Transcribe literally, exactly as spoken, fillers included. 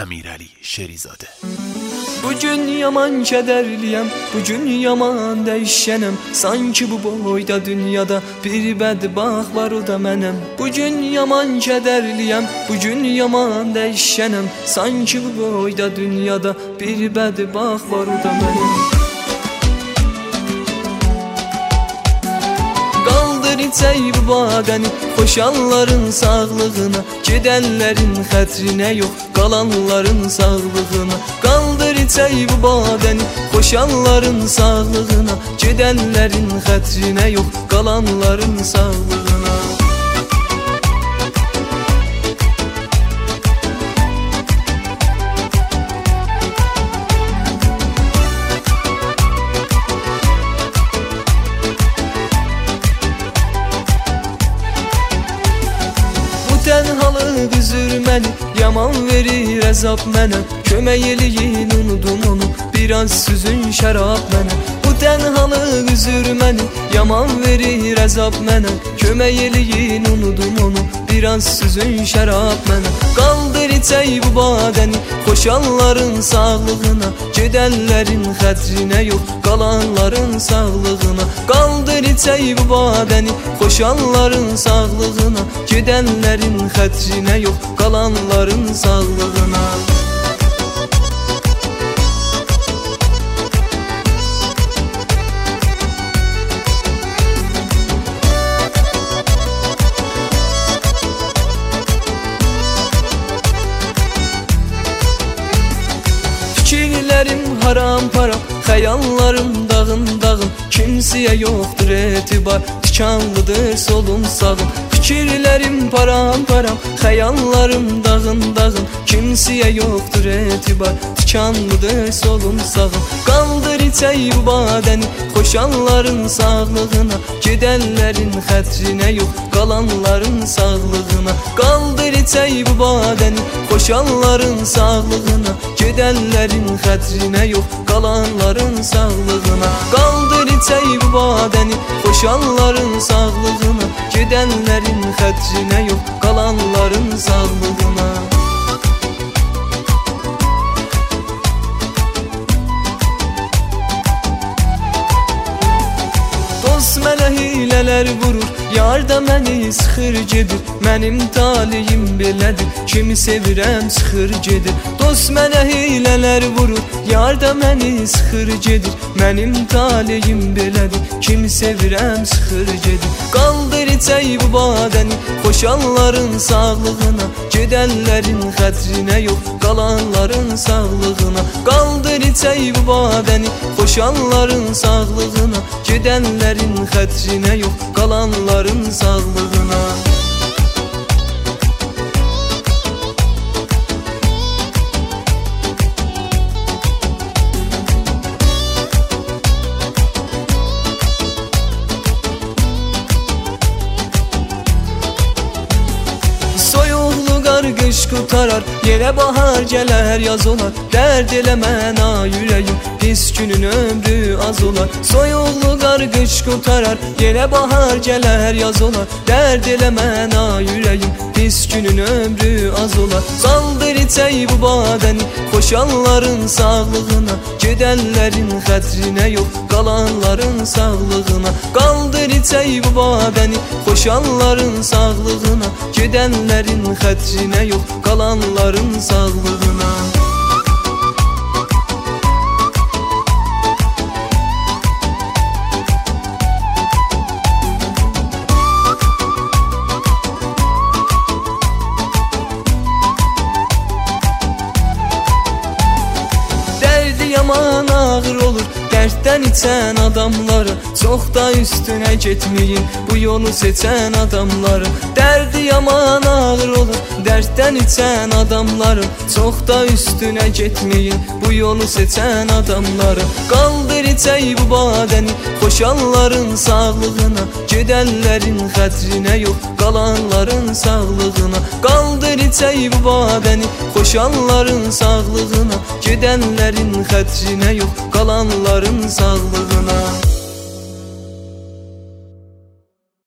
امیرعلی شریزاده. Bugün yaman kederliyem, bugün yaman değişenem. Sanki bu boyda dünyada bir bedbaxt var, o da menem. Bugün yaman kederliyem, bugün yaman değişenem. Sanki bu boyda dünyada bir bedbaxt var, o da menem. İçey bu badəni xoşalların sağlığına, gedənlərin xətrinə yox, qalanların sağlığına. Qaldır içey bu badəni xoşalların sağlığına, gedənlərin xətrinə yox, qalanların sağlığına. Tənhalıq üzür məni, yaman verir əzab mənə. Kömək eləyin, unudum onu, biraz süzün şərab mənə. Bu tənhalıq üzür məni, yaman verir əzab mənə. Kömək eləyin, unudum onu, biraz süzün şərab mənə. Qaldır içey bu badəni xoşalların sağlığına, gedənlərin xətrinə yox, qalanların sağlığına. Qaldır içey bu badəni xoşalların sağlığına, gedənlərin xətrinə yox, qalanların sağlığına. Fikirlərim haram param, xəyallarım dağın dağın. Kimsəyə yoxdur etibar, tikanlıdır solum sağım. Fikirlərim param param, xəyallarım dağın dağın. Kimsəyə yoxdur etibar, tikanlıdır solum sağım. Qaldır içey bu badəni xoşalların sağlığına, gedənlərin xətrinə yox, qalanların sağlığına. Qaldır içey bu badəni xoşalların sağlığına, gedənlərin xətrinə yox, qalanların sağlığına. Qaldır içey bu badəni xoşalların sağlığına, gedənlərin xətrinə yox, qalanların sağlığına. Dost mənə hilələr vurur, yar da məni sıxır gedir. Mənim taleyim belədir, kimi sevirəm sıxır gedir. Dost mənə hilələr vurur, yar da məni sıxır gedir. Mənim taleyim belədir, kimi sevirəm sıxır gedir. Qaldır içey bu badəni xoşalların sağlığına, gedənlərin xətrinə yox, qalanların sağlığına. Qaldır içey bu badəni xoşalların sağlığına, gedənlərin xətrinə yox, qalanların sağlığına. Qış qutarar, yenə bahar gələr, yaz olar. Dərd eləmən ha ürəyim, pis günün ömrü az olar. Soyuqlu qar qış qutarar, yenə bahar gələr, yaz olar. Dərd eləmən ha ürəyim, pis günün ömrü az olar. Qaldır içey bu badəni xoşalların sağlığına, gedənlərin xətrinə yox, qalanların sağlığına. Qaldır içey bu badəni xoşalların sağlığına, gedənlərin xətrinə yox, qalanların sağlığına. Dərdi yaman ağır olur, dərddən içən adamları. Çox da üstünə getməyin bu yolu seçən adamları. Dərdi yaman ağır olur, dərddən içən adamları. Çox da üstünə getməyin bu yolu seçən adamları. Qaldır içey bu badəni xoşalların sağlığına, gedənlərin xətrinə yox, qalanların sağlığına. Qaldır içey bu badəni xoşalların sağlığına, gedənlərin xətrinə yox, qalanların sağlığına.